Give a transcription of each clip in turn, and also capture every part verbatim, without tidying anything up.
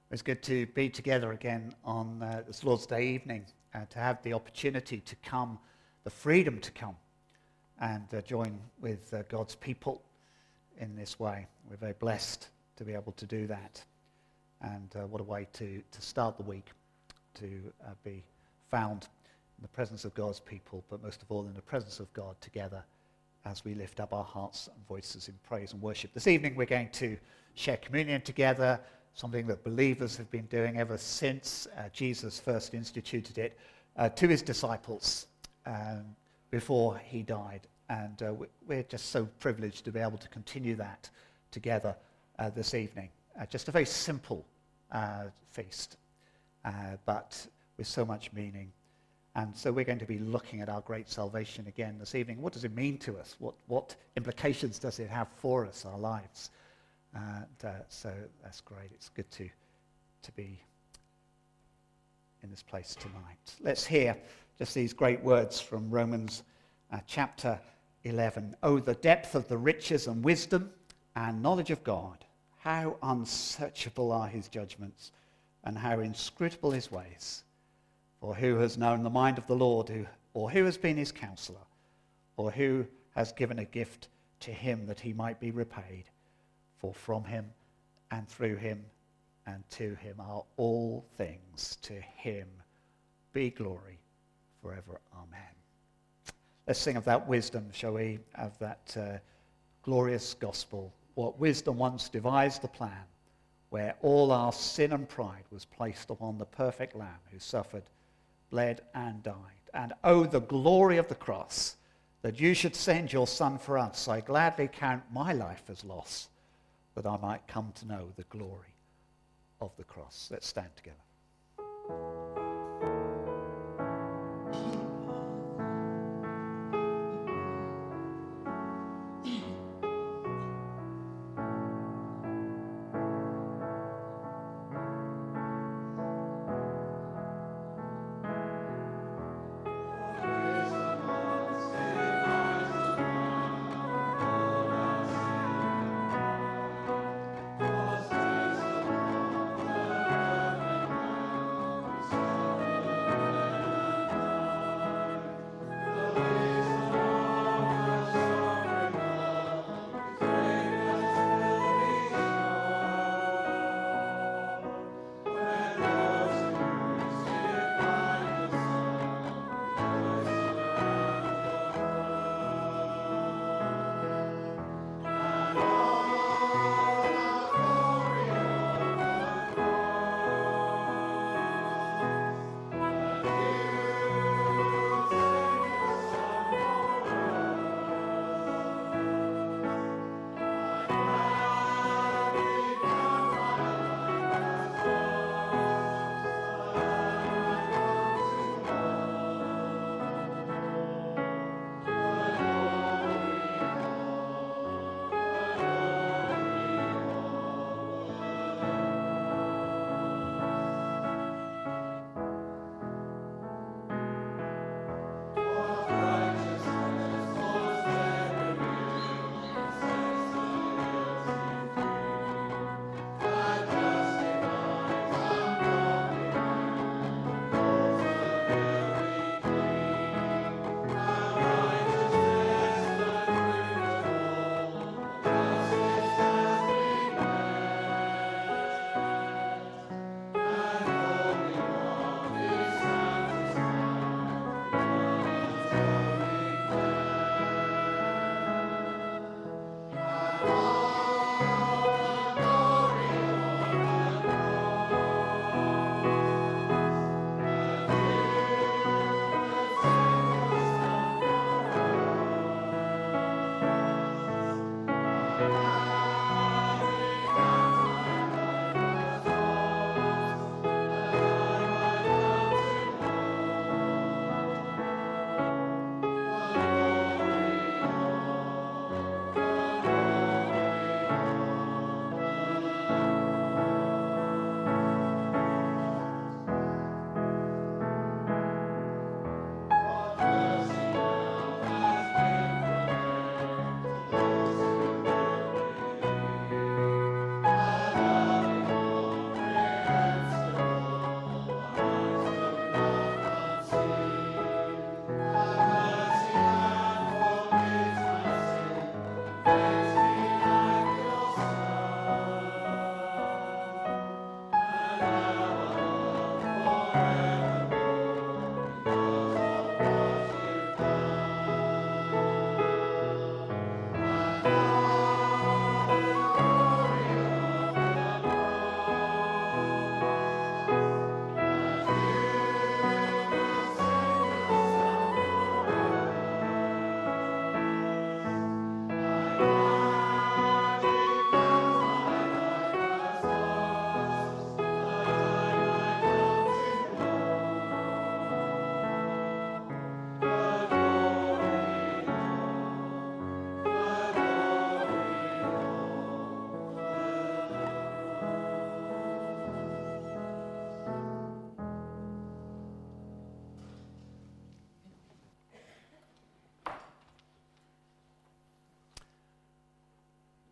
It's good to be together again on uh, this Lord's Day evening, uh, to have the opportunity to come, the freedom to come and uh, join with uh, God's people in this way. We're very blessed to be able to do that. And uh, what a way to, to start the week, to uh, be found in the presence of God's people, but most of all in the presence of God together as we lift up our hearts and voices in praise and worship. This evening we're going to share communion together, something that believers have been doing ever since uh, Jesus first instituted it uh, to his disciples um, before he died. And uh, we're just so privileged to be able to continue that together uh, this evening. Uh, just a very simple uh, feast, uh, but with so much meaning. And so we're going to be looking at our great salvation again this evening. What does it mean to us? What, what implications does it have for us, our lives? And uh, so that's great. It's good to, to be in this place tonight. Let's hear just these great words from Romans uh, chapter eleven. Oh, the depth of the riches and wisdom and knowledge of God. How unsearchable are his judgments and how inscrutable his ways. For who has known the mind of the Lord, who, or who has been his counselor, or who has given a gift to him that he might be repaid? For from him and through him and to him are all things. To him be glory forever. Amen. Let's sing of that wisdom, shall we? Of that uh, glorious gospel. What wisdom once devised the plan, where all our sin and pride was placed upon the perfect Lamb who suffered, bled and died. And oh, the glory of the cross, that you should send your Son for us. I gladly count my life as loss, that I might come to know the glory of the cross. Let's stand together.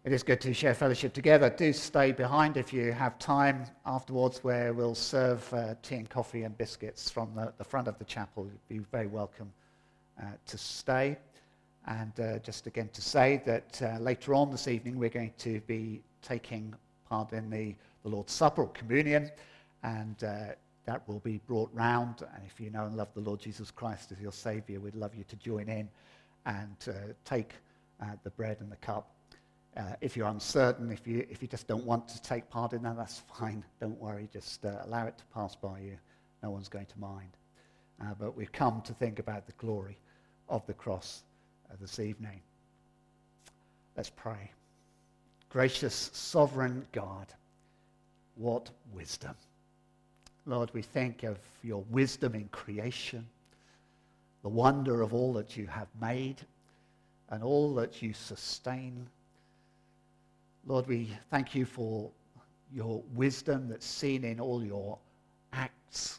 It is good to share fellowship together. Do stay behind if you have time afterwards, where we'll serve uh, tea and coffee and biscuits from the, the front of the chapel. You'd be very welcome uh, to stay. And uh, just again to say that uh, later on this evening we're going to be taking part in the, the Lord's Supper or communion, and uh, that will be brought round. And if you know and love the Lord Jesus Christ as your Saviour, we'd love you to join in and uh, take uh, the bread and the cup. Uh, if you're uncertain, if you if you just don't want to take part in that, that's fine. Don't worry. Just uh, allow it to pass by you. No one's going to mind. Uh, but we've come to think about the glory of the cross uh, this evening. Let's pray. Gracious, sovereign God, what wisdom. Lord, we think of your wisdom in creation, the wonder of all that you have made, and all that you sustain. Lord, we thank you for your wisdom that's seen in all your acts.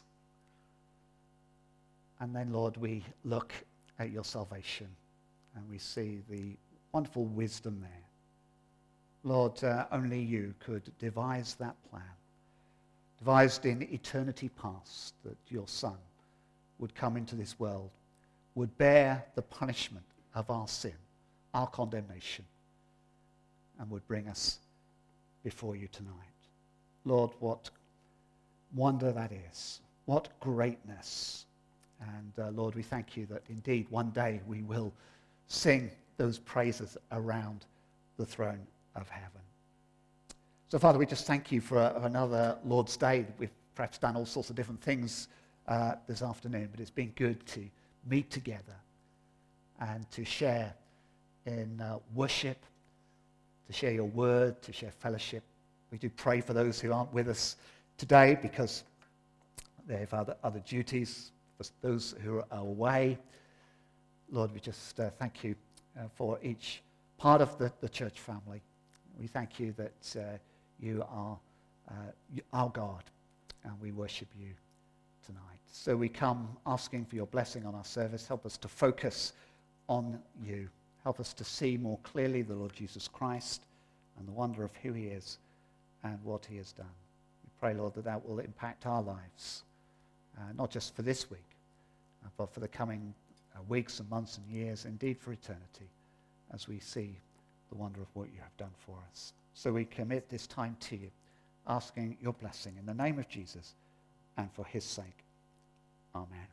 And then, Lord, we look at your salvation and we see the wonderful wisdom there. Lord, uh, only you could devise that plan, devised in eternity past, that your Son would come into this world, would bear the punishment of our sin, our condemnation, and would bring us before you tonight. Lord, what wonder that is. What greatness. And uh, Lord, we thank you that indeed one day we will sing those praises around the throne of heaven. So Father, we just thank you for uh, another Lord's Day. We've perhaps done all sorts of different things uh, this afternoon, but it's been good to meet together and to share in uh, worship, to share your word, to share fellowship. We do pray for those who aren't with us today because they have other, other duties, for those who are away. Lord, we just uh, thank you uh, for each part of the, the church family. We thank you that uh, you are uh, our God, and we worship you tonight. So we come asking for your blessing on our service. Help us to focus on you. Help us to see more clearly the Lord Jesus Christ and the wonder of who he is and what he has done. We pray, Lord, that that will impact our lives, uh, not just for this week, uh, but for the coming uh, weeks and months and years, indeed for eternity, as we see the wonder of what you have done for us. So we commit this time to you, asking your blessing in the name of Jesus and for his sake. Amen.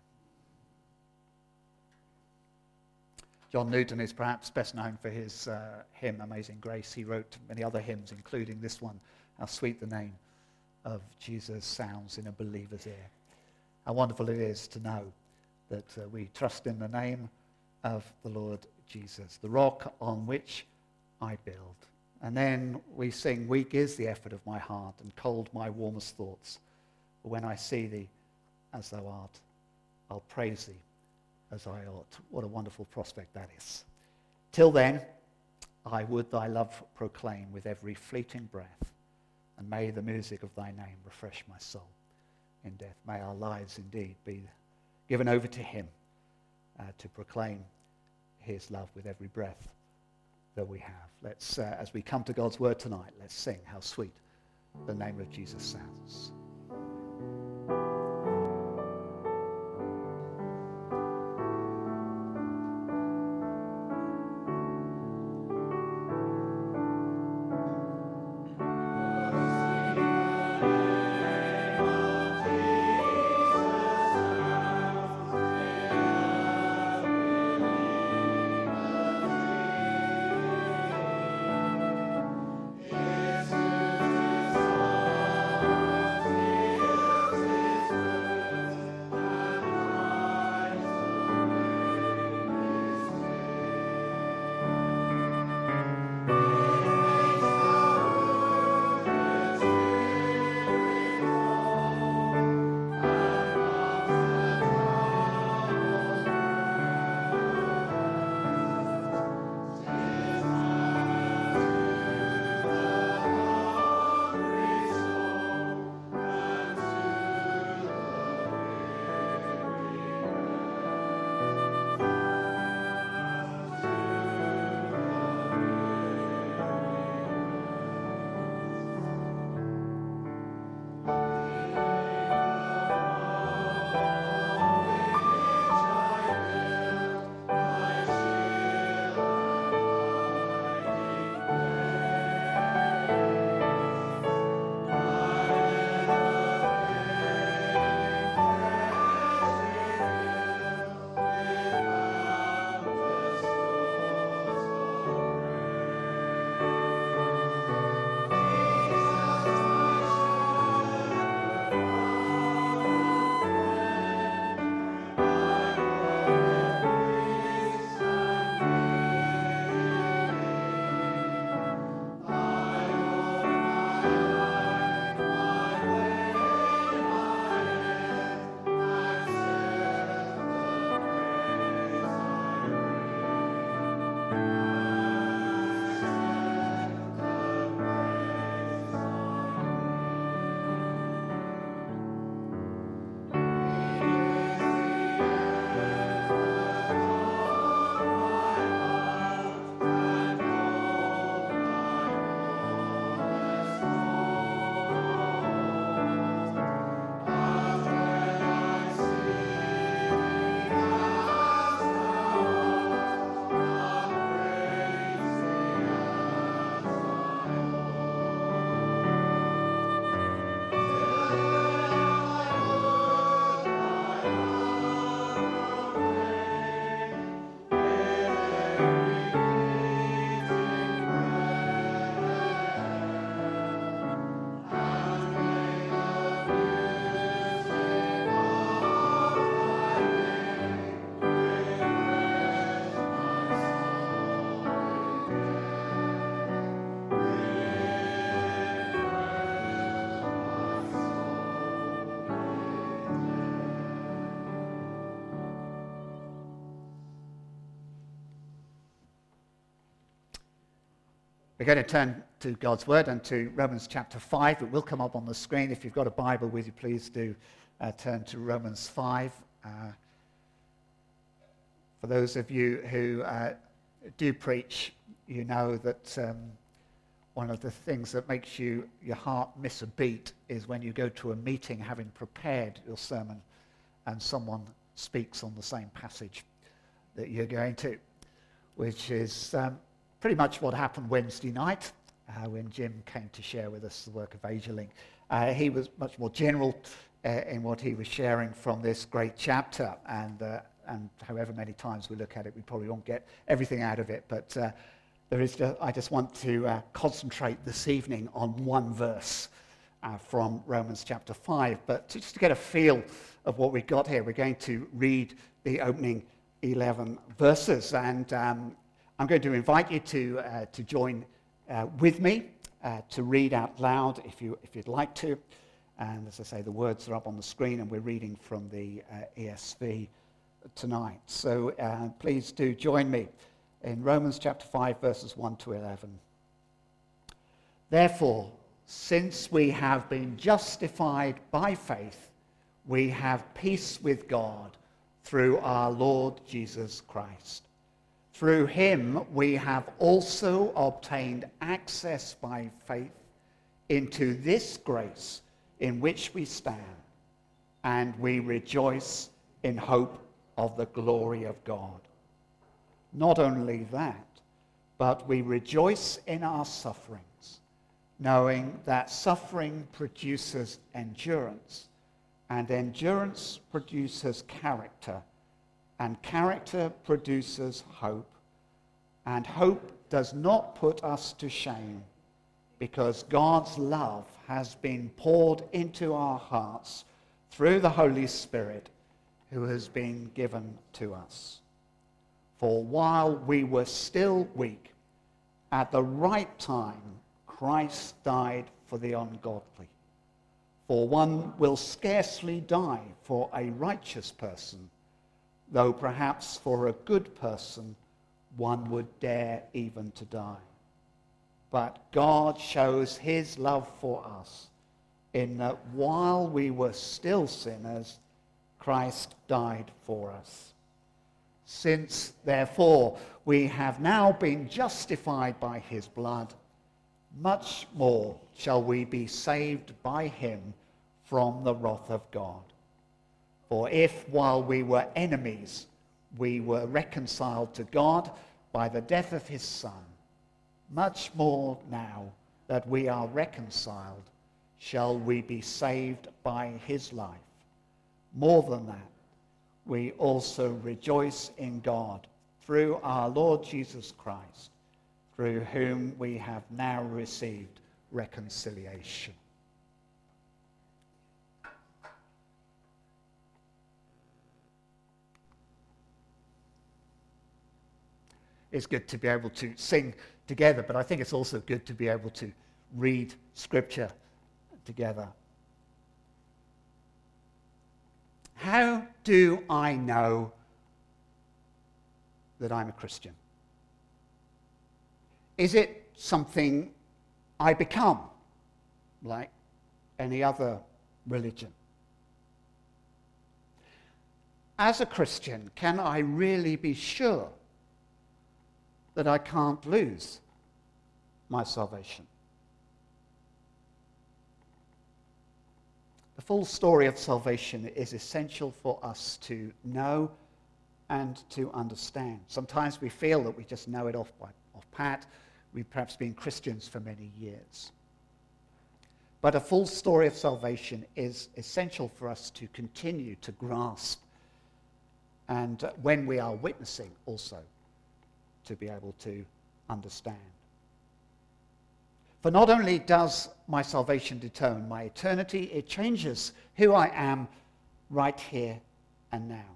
John Newton is perhaps best known for his uh, hymn, Amazing Grace. He wrote many other hymns, including this one, How Sweet the Name of Jesus Sounds in a Believer's Ear. How wonderful it is to know that uh, we trust in the name of the Lord Jesus, the rock on which I build. And then we sing, weak is the effort of my heart and cold my warmest thoughts. But when I see thee as thou art, I'll praise thee as I ought. What a wonderful prospect that is. Till then, I would thy love proclaim with every fleeting breath, and may the music of thy name refresh my soul in death. May our lives indeed be given over to him uh, to proclaim his love with every breath that we have. Let's, uh, as we come to God's word tonight, let's sing how sweet the name of Jesus sounds. We're going to turn to God's Word and to Romans chapter five. It will come up on the screen. If you've got a Bible with you, please do uh, turn to Romans five. Uh, for those of you who uh, do preach, you know that um, one of the things that makes you your heart miss a beat is when you go to a meeting having prepared your sermon and someone speaks on the same passage that you're going to, which is um, pretty much what happened Wednesday night uh, when Jim came to share with us the work of AsiaLink. Uh, he was much more general uh, in what he was sharing from this great chapter, and uh, and however many times we look at it, we probably won't get everything out of it, but uh, there is. Just, I just want to uh, concentrate this evening on one verse uh, from Romans chapter five, but to, just to get a feel of what we've got here, we're going to read the opening eleven verses, and um, I'm going to invite you to uh, to join uh, with me uh, to read out loud if you if you'd like to. And as I say, the words are up on the screen, and we're reading from the uh, E S V tonight. So uh, please do join me in Romans chapter five, verses one to eleven. Therefore, since we have been justified by faith, we have peace with God through our Lord Jesus Christ. Through him we have also obtained access by faith into this grace in which we stand, and we rejoice in hope of the glory of God. Not only that, but we rejoice in our sufferings, knowing that suffering produces endurance, and endurance produces character, and character produces hope. And hope does not put us to shame, because God's love has been poured into our hearts through the Holy Spirit who has been given to us. For while we were still weak, at the right time Christ died for the ungodly. For one will scarcely die for a righteous person, though perhaps for a good person one would dare even to die. But God shows his love for us in that while we were still sinners, Christ died for us. Since, therefore, we have now been justified by his blood, much more shall we be saved by him from the wrath of God. For if, while we were enemies, we were reconciled to God by the death of his Son, much more now that we are reconciled, shall we be saved by his life. More than that, we also rejoice in God through our Lord Jesus Christ, through whom we have now received reconciliation. It's good to be able to sing together, but I think it's also good to be able to read Scripture together. How do I know that I'm a Christian? Is it something I become, like any other religion? As a Christian, can I really be sure that I can't lose my salvation? The full story of salvation is essential for us to know and to understand. Sometimes we feel that we just know it off by off pat. We've perhaps been Christians for many years. But a full story of salvation is essential for us to continue to grasp, and uh, when we are witnessing also, to be able to understand. For not only does my salvation determine my eternity, it changes who I am right here and now.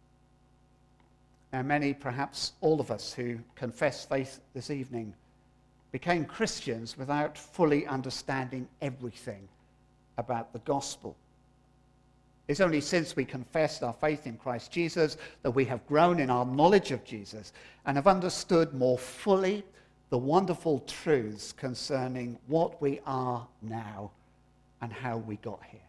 Now, many, perhaps all of us who confess faith this evening became Christians without fully understanding everything about the gospel. It's only since we confessed our faith in Christ Jesus that we have grown in our knowledge of Jesus and have understood more fully the wonderful truths concerning what we are now and how we got here.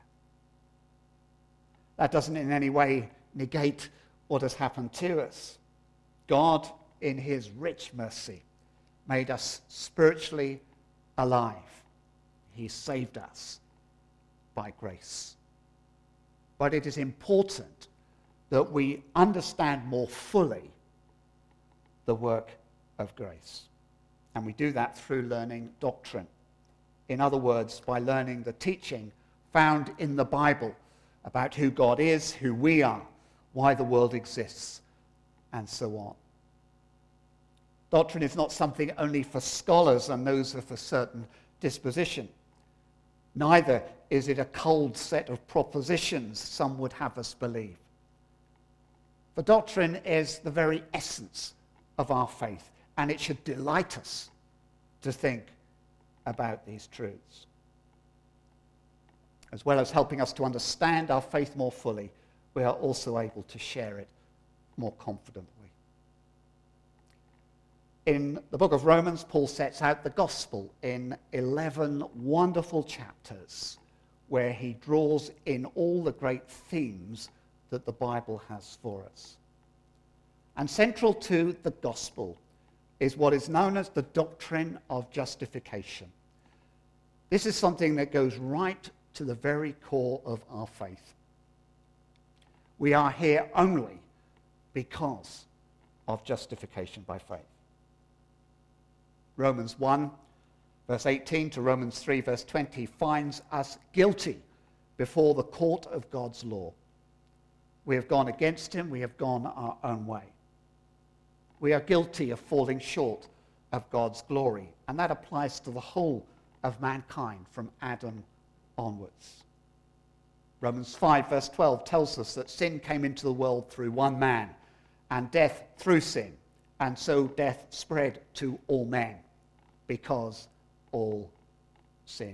That doesn't in any way negate what has happened to us. God, in his rich mercy, made us spiritually alive. He saved us by grace. But it is important that we understand more fully the work of grace. And we do that through learning doctrine. In other words, by learning the teaching found in the Bible about who God is, who we are, why the world exists, and so on. Doctrine is not something only for scholars and those of a certain disposition. Neither is it a cold set of propositions some would have us believe. For doctrine is the very essence of our faith, and it should delight us to think about these truths. As well as helping us to understand our faith more fully, we are also able to share it more confidently. In the book of Romans, Paul sets out the gospel in eleven wonderful chapters where he draws in all the great themes that the Bible has for us. And central to the gospel is what is known as the doctrine of justification. This is something that goes right to the very core of our faith. We are here only because of justification by faith. Romans one, verse eighteen to Romans three, verse twenty finds us guilty before the court of God's law. We have gone against him, we have gone our own way. We are guilty of falling short of God's glory, and that applies to the whole of mankind from Adam onwards. Romans five, verse twelve tells us that sin came into the world through one man, and death through sin, and so death spread to all men, because all sinned.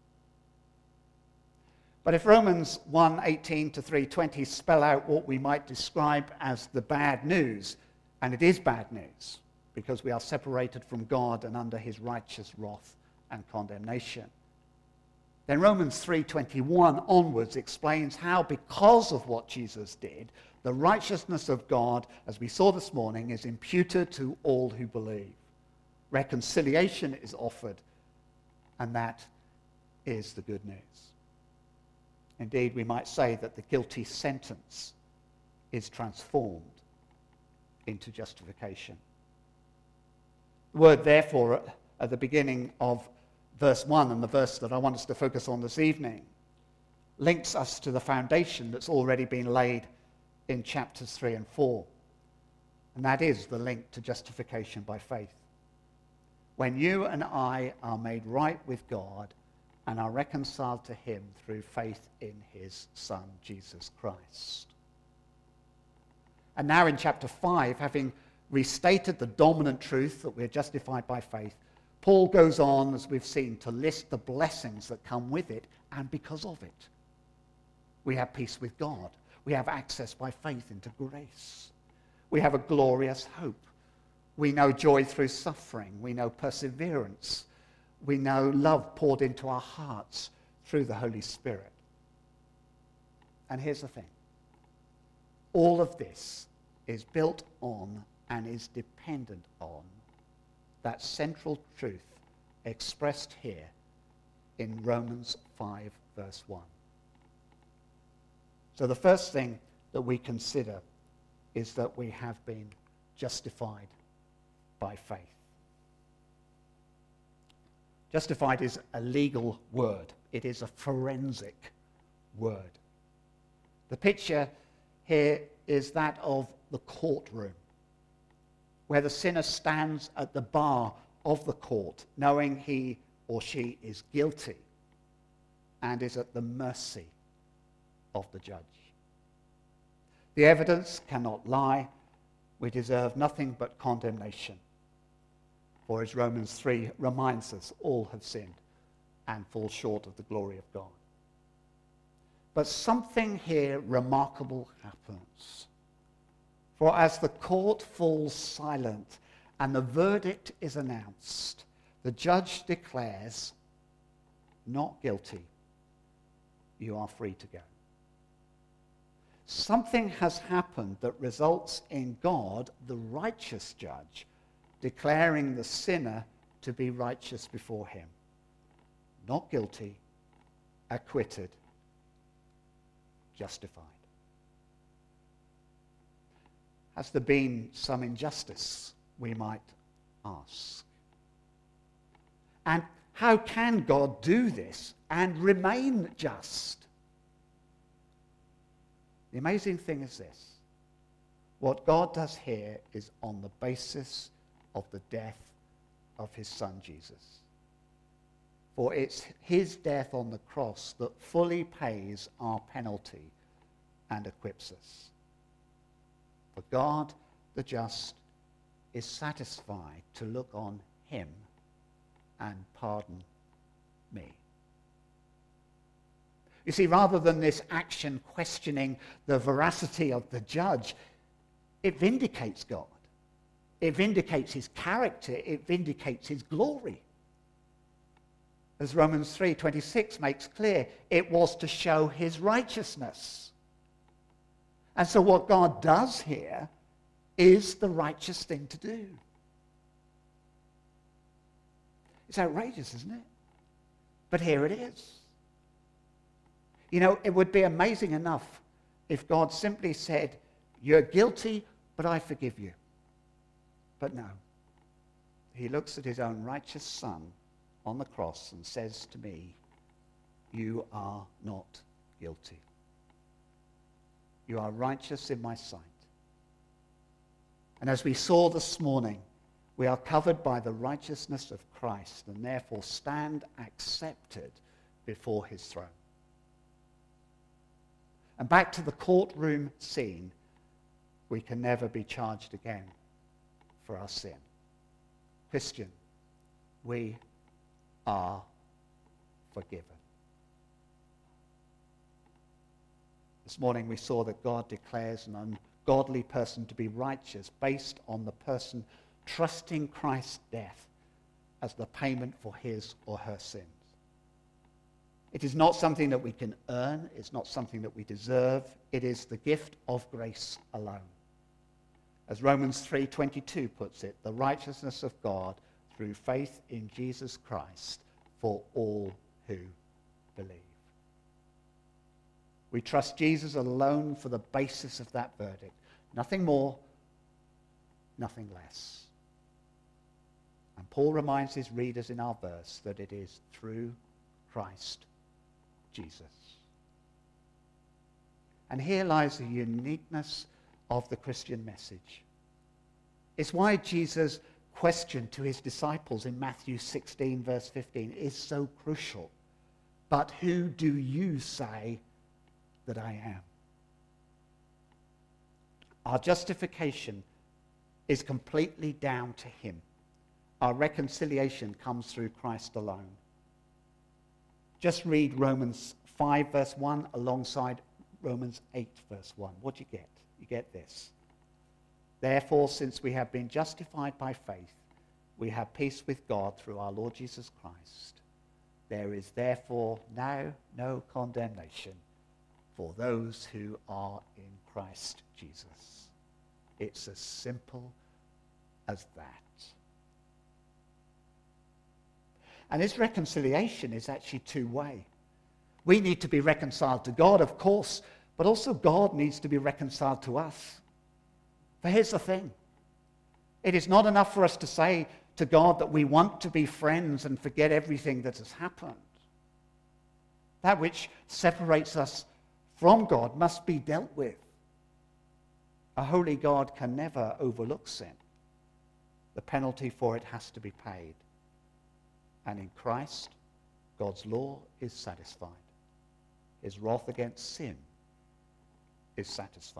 But if Romans one eighteen to three twenty spell out what we might describe as the bad news, and it is bad news, because we are separated from God and under his righteous wrath and condemnation, then Romans three twenty-one onwards explains how, because of what Jesus did, the righteousness of God, as we saw this morning, is imputed to all who believe. Reconciliation is offered, and that is the good news. Indeed, we might say that the guilty sentence is transformed into justification. The word therefore at the beginning of verse one, and the verse that I want us to focus on this evening, links us to the foundation that's already been laid in chapters three and four. And that is the link to justification by faith. When you and I are made right with God and are reconciled to him through faith in his Son, Jesus Christ. And now in chapter five, having restated the dominant truth that we're justified by faith, Paul goes on, as we've seen, to list the blessings that come with it, and because of it. We have peace with God. We have access by faith into grace. We have a glorious hope. We know joy through suffering. We know perseverance. We know love poured into our hearts through the Holy Spirit. And here's the thing. All of this is built on and is dependent on that central truth expressed here in Romans five, verse one. So the first thing that we consider is that we have been justified by faith. Justified is a legal word. It is a forensic word. The picture here is that of the courtroom, where the sinner stands at the bar of the court, knowing he or she is guilty and is at the mercy of the judge. The evidence cannot lie. We deserve nothing but condemnation. For as Romans three reminds us, all have sinned and fall short of the glory of God. But something here remarkable happens. For as the court falls silent and the verdict is announced. The judge declares, not guilty. You are free to go. Something has happened that results in God, the righteous judge, declaring the sinner to be righteous before him. Not guilty, acquitted, justified. Has there been some injustice, we might ask? And how can God do this and remain just? The amazing thing is this. What God does here is on the basis of the death of his son Jesus. For it's his death on the cross that fully pays our penalty and equips us. For God, the just, is satisfied to look on him and pardon me. You see, rather than this action questioning the veracity of the judge, it vindicates God. It vindicates his character. It vindicates his glory. As Romans three twenty-six makes clear, it was to show his righteousness. And so what God does here is the righteous thing to do. It's outrageous, isn't it? But here it is. You know, it would be amazing enough if God simply said, you're guilty, but I forgive you. But no. He looks at his own righteous son on the cross and says to me, you are not guilty. You are righteous in my sight. And as we saw this morning, we are covered by the righteousness of Christ and therefore stand accepted before his throne. And back to the courtroom scene, we can never be charged again for our sin. Christian, we are forgiven. This morning we saw that God declares an ungodly person to be righteous based on the person trusting Christ's death as the payment for his or her sins. It is not something that we can earn. It's not something that we deserve. It is the gift of grace alone. As Romans three twenty-two puts it, the righteousness of God through faith in Jesus Christ for all who believe. We trust Jesus alone for the basis of that verdict. Nothing more, nothing less. And Paul reminds his readers in our verse that it is through Christ Jesus. And here lies the uniqueness of the Christian message. It's why Jesus' question to his disciples in Matthew sixteen, verse fifteen, is so crucial. But who do you say that I am? Our justification is completely down to him. Our reconciliation comes through Christ alone. Just read Romans five, verse one, alongside Romans eight, verse one. What do you get? You get this. Therefore, since we have been justified by faith, we have peace with God through our Lord Jesus Christ. There is therefore now no condemnation for those who are in Christ Jesus. It's as simple as that. And this reconciliation is actually two-way. We need to be reconciled to God, of course, but also God needs to be reconciled to us. But here's the thing. It is not enough for us to say to God that we want to be friends and forget everything that has happened. That which separates us from God must be dealt with. A holy God can never overlook sin. The penalty for it has to be paid. And in Christ, God's law is satisfied. His wrath against sin is satisfied.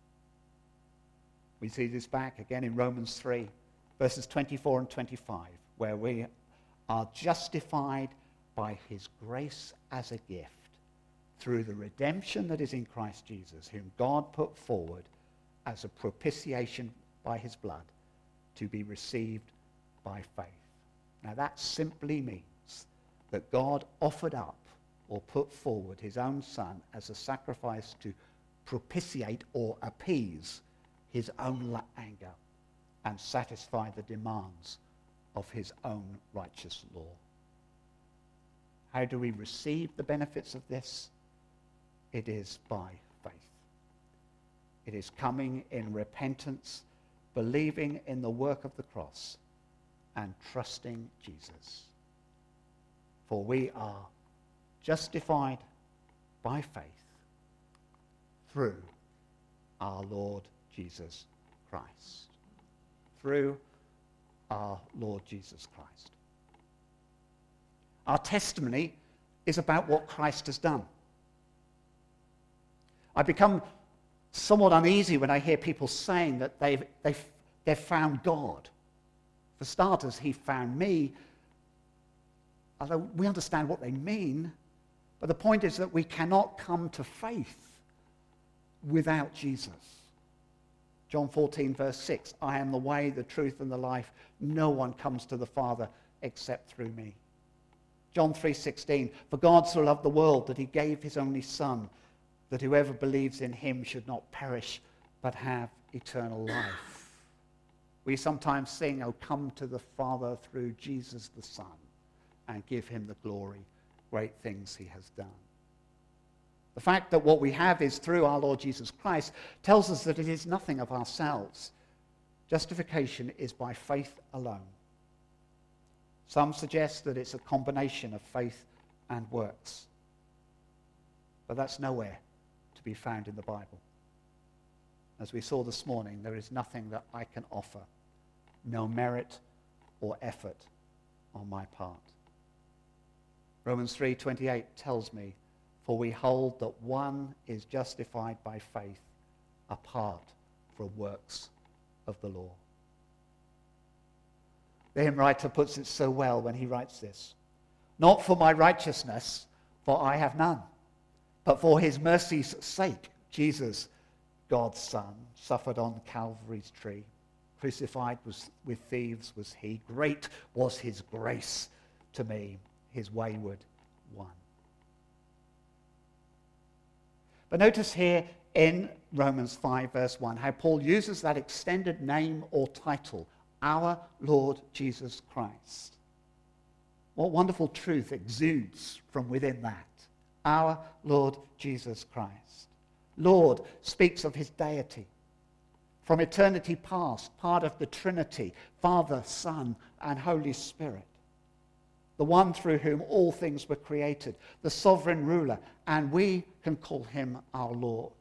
We see this back again in Romans three, verses twenty-four and twenty-five, where we are justified by his grace as a gift through the redemption that is in Christ Jesus, whom God put forward as a propitiation by his blood to be received by faith. Now that simply means that God offered up or put forward his own Son as a sacrifice to propitiate or appease his own anger and satisfy the demands of his own righteous law. How do we receive the benefits of this? It is by faith. It is coming in repentance, believing in the work of the cross, and trusting Jesus. For we are justified by faith through our Lord Jesus Christ. Through our Lord Jesus Christ. Our testimony is about what Christ has done. I become somewhat uneasy when I hear people saying that they've, they've, they've found God. For starters, he found me. Although we understand what they mean, but the point is that we cannot come to faith without Jesus. John fourteen, verse six, I am the way, the truth, and the life. No one comes to the Father except through me. John three sixteen, for God so loved the world that he gave his only Son, that whoever believes in him should not perish, but have eternal life. We sometimes sing, oh, come to the Father through Jesus the Son, and give him the glory, great things he has done. The fact that what we have is through our Lord Jesus Christ tells us that it is nothing of ourselves. Justification is by faith alone. Some suggest that it's a combination of faith and works. But that's nowhere to be found in the Bible. As we saw this morning, there is nothing that I can offer, no merit or effort on my part. Romans three twenty-eight tells me, for we hold that one is justified by faith apart from works of the law. The hymn writer puts it so well when he writes this. Not for my righteousness, for I have none, but for his mercy's sake, Jesus, God's Son, suffered on Calvary's tree. Crucified was, with thieves was he. Great was his grace to me, his wayward one. But notice here in Romans five, verse one, how Paul uses that extended name or title, our Lord Jesus Christ. What wonderful truth exudes from within that. Our Lord Jesus Christ. Lord speaks of his deity. From eternity past, part of the Trinity, Father, Son, and Holy Spirit. The one through whom all things were created, the sovereign ruler, and we can call him our Lord.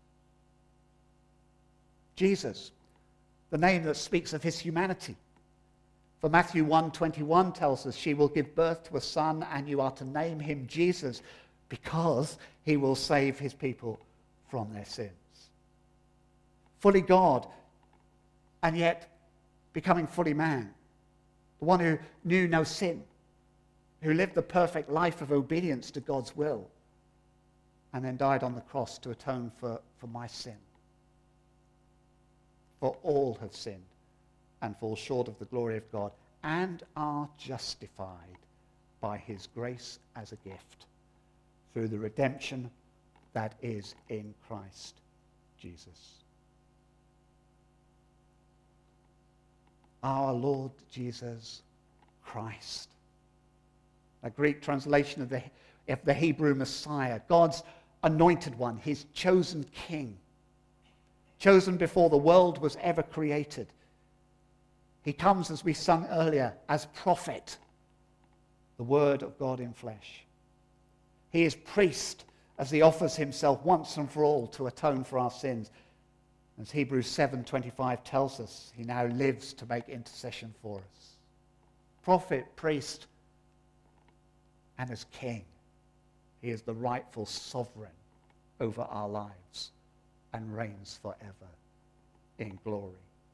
Jesus, the name that speaks of his humanity. For Matthew one twenty-one tells us, she will give birth to a son, and you are to name him Jesus, because he will save his people from their sins. Fully God, and yet becoming fully man. The one who knew no sin, who lived the perfect life of obedience to God's will, and then died on the cross to atone for, for my sin. For all have sinned and fall short of the glory of God, and are justified by his grace as a gift through the redemption that is in Christ Jesus. Our Lord Jesus Christ. A Greek translation of the, of the Hebrew Messiah, God's anointed one, his chosen king, chosen before the world was ever created. He comes, as we sung earlier, as prophet, the word of God in flesh. He is priest as he offers himself once and for all to atone for our sins. As Hebrews seven twenty-five tells us, he now lives to make intercession for us. Prophet, priest, and as king, he is the rightful sovereign over our lives and reigns forever in glory.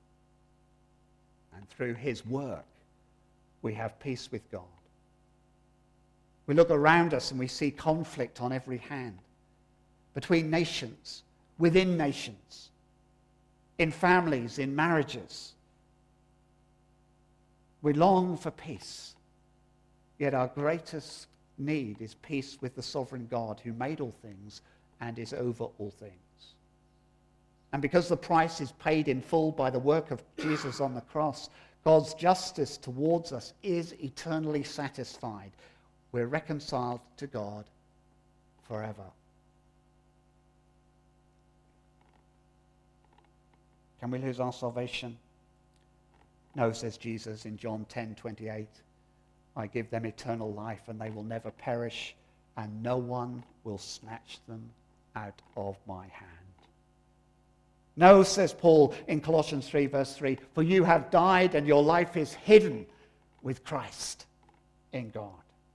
And through his work, we have peace with God. We look around us and we see conflict on every hand, between nations, within nations, in families, in marriages. We long for peace, yet our greatest need is peace with the sovereign God who made all things and is over all things. And because the price is paid in full by the work of Jesus on the cross, God's justice towards us is eternally satisfied. We're reconciled to God forever. Can we lose our salvation? No, says Jesus in John ten twenty-eight. I give them eternal life, and they will never perish, and no one will snatch them out of my hand. No, says Paul in Colossians three, verse three, for you have died, and your life is hidden with Christ in God.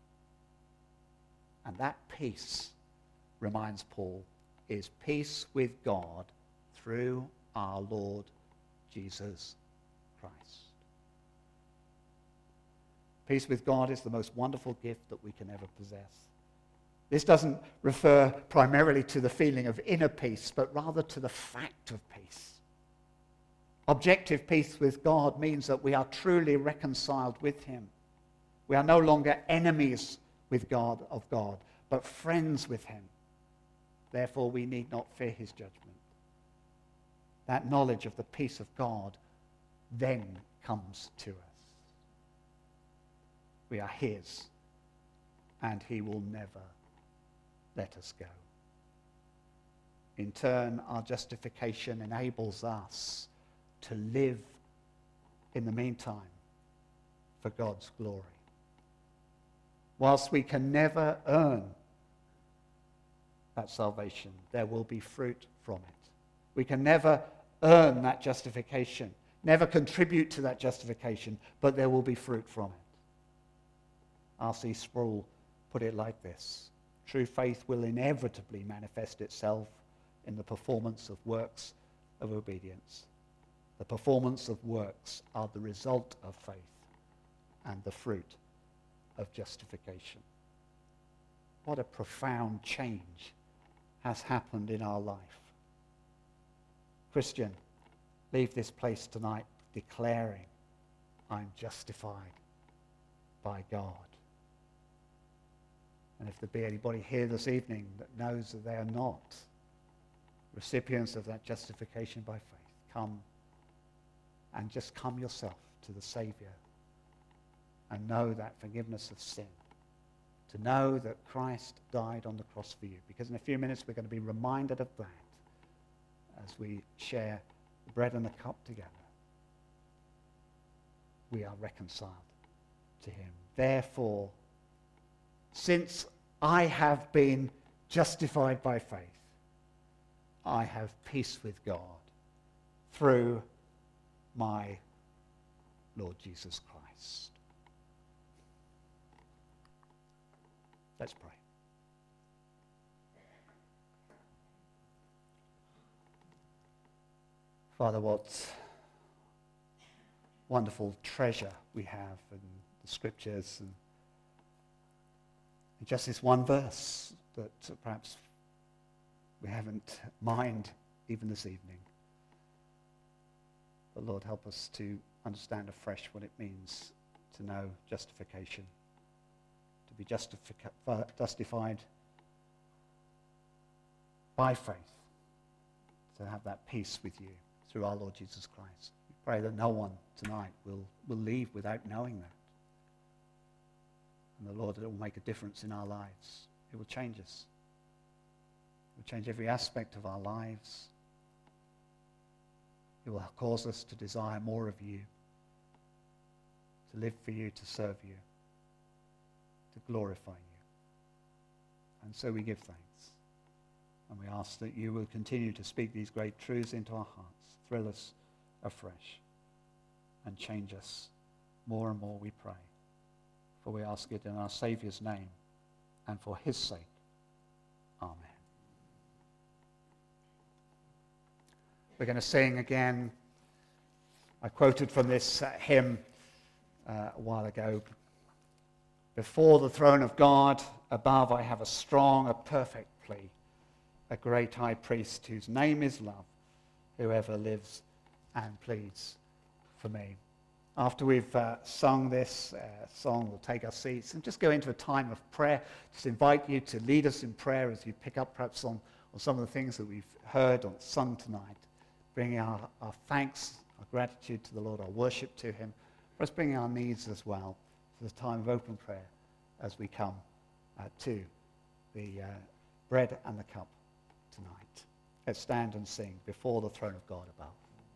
And that peace, reminds Paul, is peace with God through our Lord Jesus Christ. Peace with God is the most wonderful gift that we can ever possess. This doesn't refer primarily to the feeling of inner peace, but rather to the fact of peace. Objective peace with God means that we are truly reconciled with him. We are no longer enemies with God of God, but friends with him. Therefore, we need not fear his judgment. That knowledge of the peace of God then comes to us. We are his, and he will never let us go. In turn, our justification enables us to live in the meantime for God's glory. Whilst we can never earn that salvation, there will be fruit from it. We can never earn that justification, never contribute to that justification, but there will be fruit from it. R C Sproul put it like this: true faith will inevitably manifest itself in the performance of works of obedience. The performance of works are the result of faith and the fruit of justification. What a profound change has happened in our life. Christian, leave this place tonight declaring, I'm justified by God. And if there be anybody here this evening that knows that they are not recipients of that justification by faith, come and just come yourself to the Savior and know that forgiveness of sin. To know that Christ died on the cross for you. Because in a few minutes we're going to be reminded of that as we share the bread and the cup together. We are reconciled to him. Therefore, since I have been justified by faith, I have peace with God through my Lord Jesus Christ. Let's pray. Father, what wonderful treasure we have in the Scriptures, and just this one verse that perhaps we haven't mined even this evening. But Lord, help us to understand afresh what it means to know justification, to be justifi- justified by faith, to have that peace with you through our Lord Jesus Christ. We pray that no one tonight will, will leave without knowing that. And the Lord, it will make a difference in our lives. It will change us. It will change every aspect of our lives. It will cause us to desire more of you, to live for you, to serve you, to glorify you. And so we give thanks. And we ask that you will continue to speak these great truths into our hearts, thrill us afresh, and change us more and more, we pray. For we ask it in our Saviour's name and for his sake. Amen. We're going to sing again. I quoted from this uh, hymn uh, a while ago. Before the throne of God above, I have a strong, a perfect plea, a great high priest whose name is love, whoever lives and pleads for me. After we've uh, sung this uh, song, we'll take our seats and just go into a time of prayer. Just invite you to lead us in prayer as you pick up perhaps on, on some of the things that we've heard or sung tonight, bringing our, our thanks, our gratitude to the Lord, our worship to him, but us bringing our needs as well to the time of open prayer as we come uh, to the uh, bread and the cup tonight. Let's stand and sing before the throne of God above.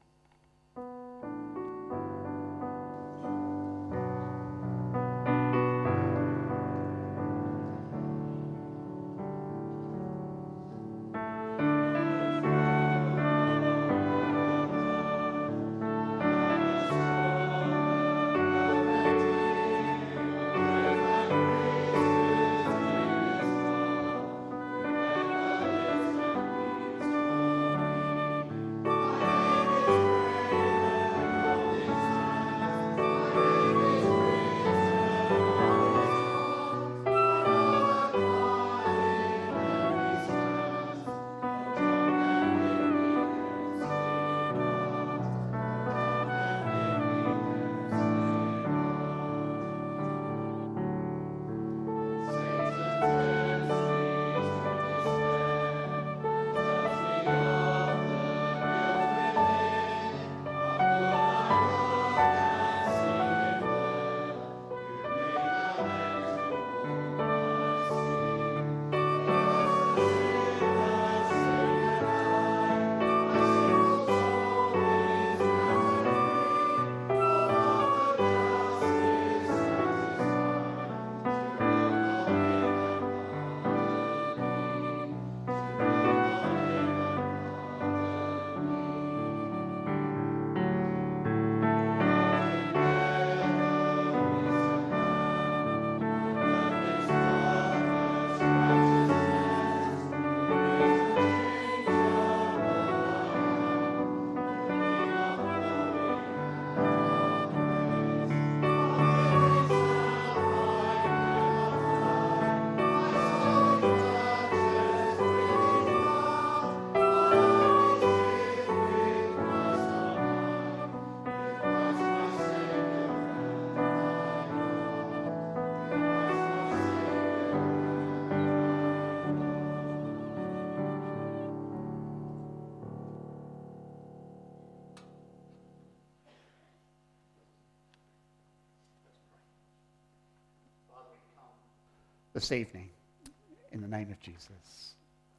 This evening, in the name of Jesus,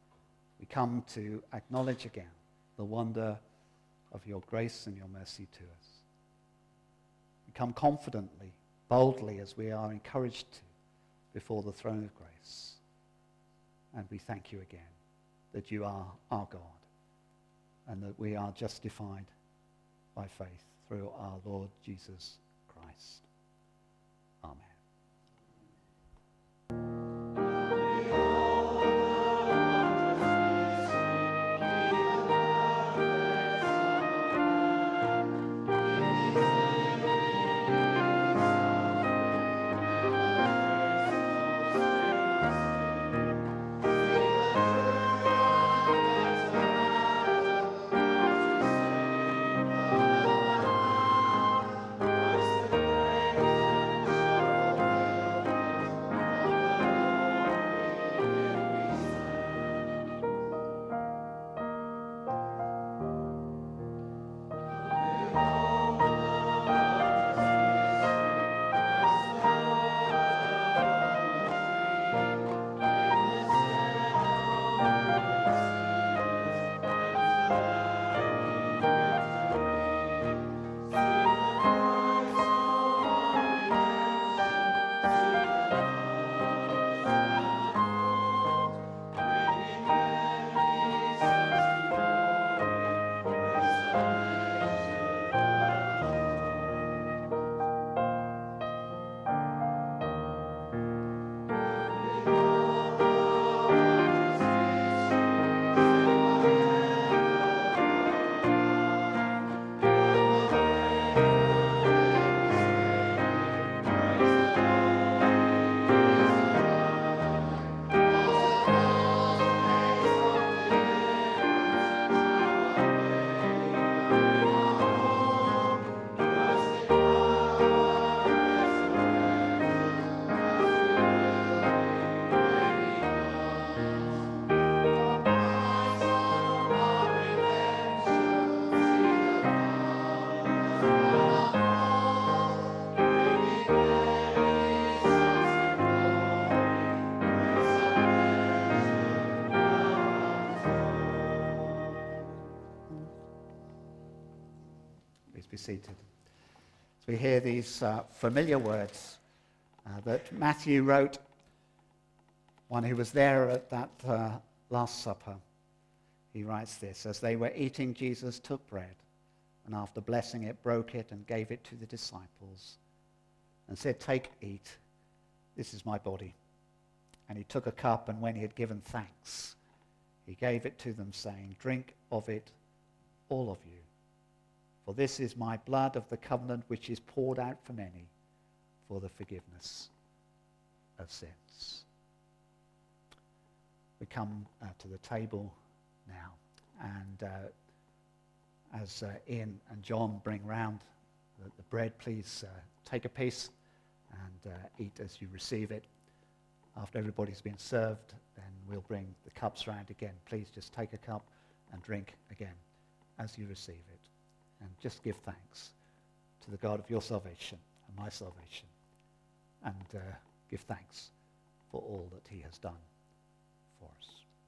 we come to acknowledge again the wonder of your grace and your mercy to us. We come confidently, boldly, as we are encouraged to, before the throne of grace. And we thank you again that you are our God and that we are justified by faith through our Lord Jesus Christ. Amen. be seated. As we hear these uh, familiar words uh, that Matthew wrote, one who was there at that uh, Last Supper, he writes this: as they were eating, Jesus took bread, and after blessing it, broke it and gave it to the disciples, and said, "Take, eat, this is my body." And he took a cup, and when he had given thanks, he gave it to them, saying, "Drink of it, all of you. For this is my blood of the covenant, which is poured out for many for the forgiveness of sins." We come uh, to the table now, and uh, as uh, Ian and John bring round the, the bread, please uh, take a piece and uh, eat as you receive it. After everybody's been served, then we'll bring the cups round again. Please just take a cup and drink again as you receive it. And just give thanks to the God of your salvation and my salvation. And uh, give thanks for all that he has done for us.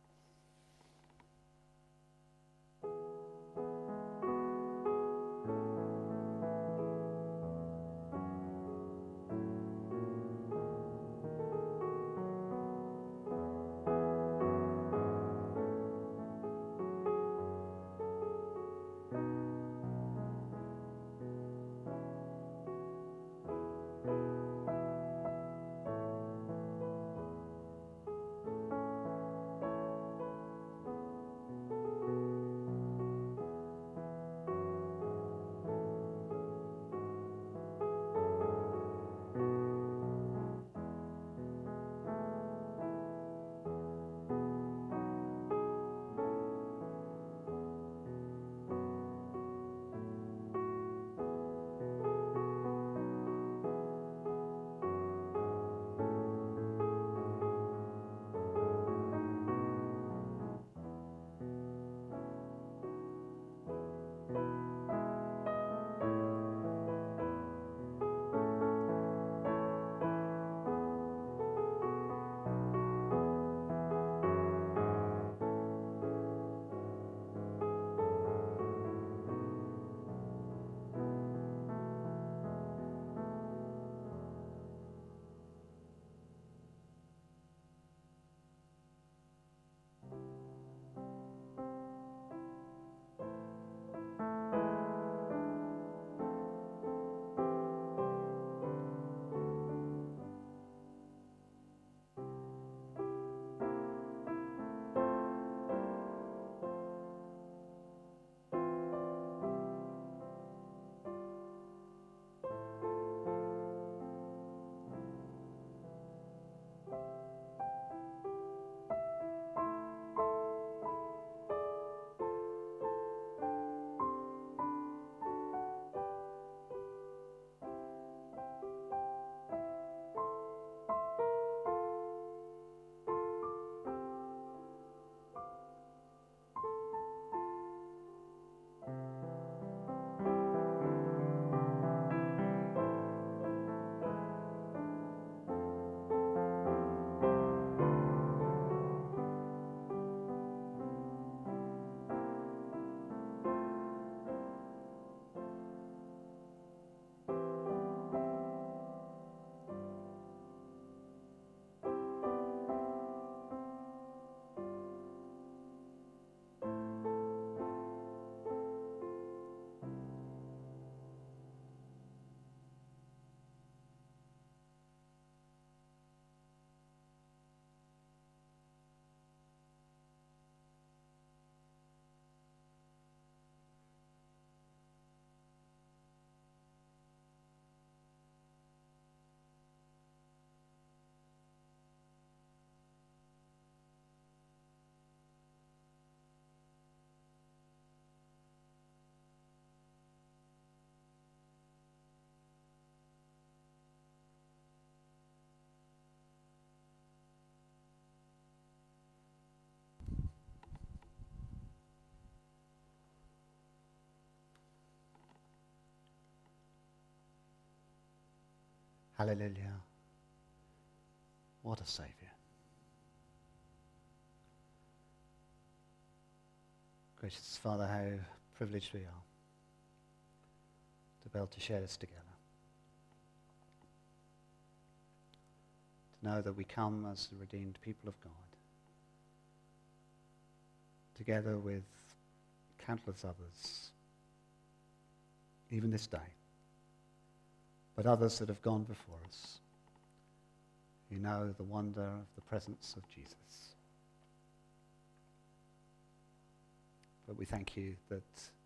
Hallelujah. What a Saviour. Gracious Father, how privileged we are to be able to share this together. To know that we come as the redeemed people of God, together with countless others, even this day, but others that have gone before us, who know the wonder of the presence of Jesus. But we thank you that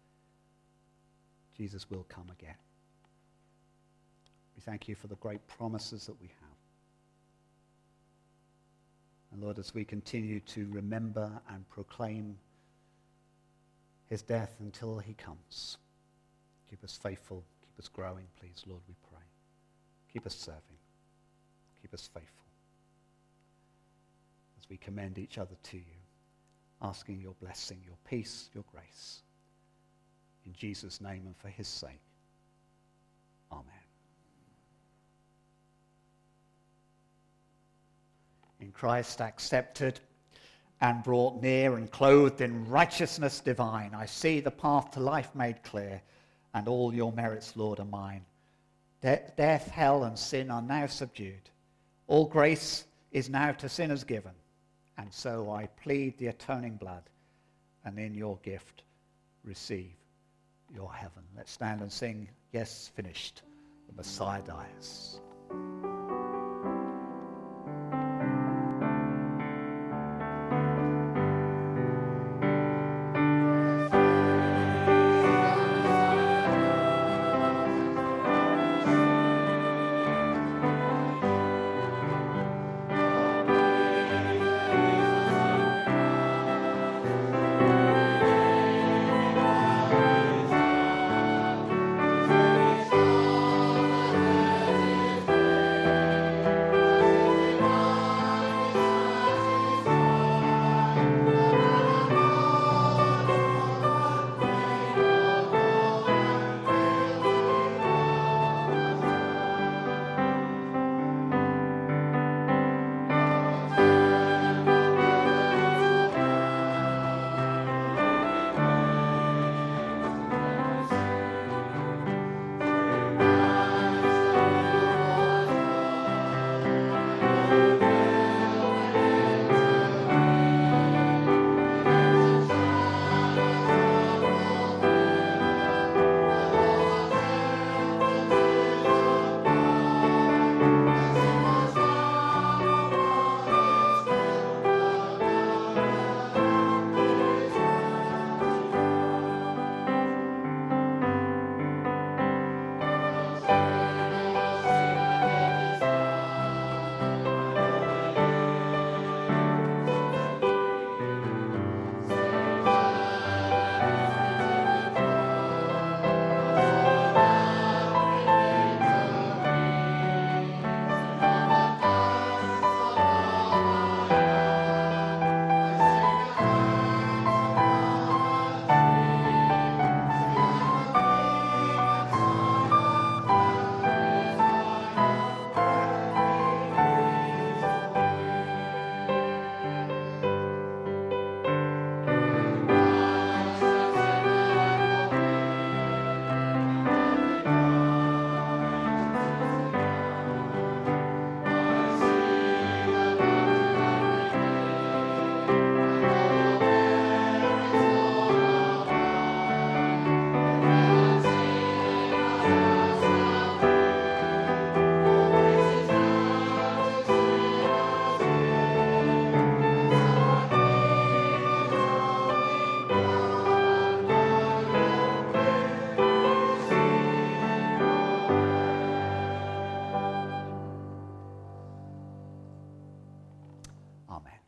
Jesus will come again. We thank you for the great promises that we have. And Lord, as we continue to remember and proclaim his death until he comes, keep us faithful, keep us growing, please, Lord, we pray. Keep us serving. Keep us faithful. As we commend each other to you, asking your blessing, your peace, your grace. In Jesus' name and for his sake. Amen. In Christ accepted and brought near and clothed in righteousness divine, I see the path to life made clear, and all your merits, Lord, are mine. De- death, hell, and sin are now subdued. All grace is now to sinners given, and so I plead the atoning blood, and in your gift receive your heaven. Let's stand and sing, Yes, Finished, the Messiah dies. Amen.